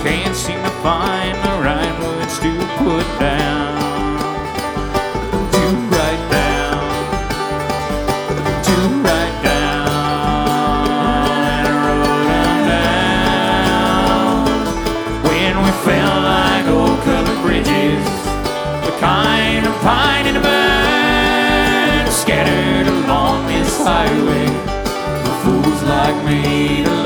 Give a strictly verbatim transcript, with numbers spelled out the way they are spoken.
can't seem to find the right words to put down, to write down, to write down. And I wrote them down when we felt like old covered bridges, the kind of pine and a burn scattered along this highway for fools like me to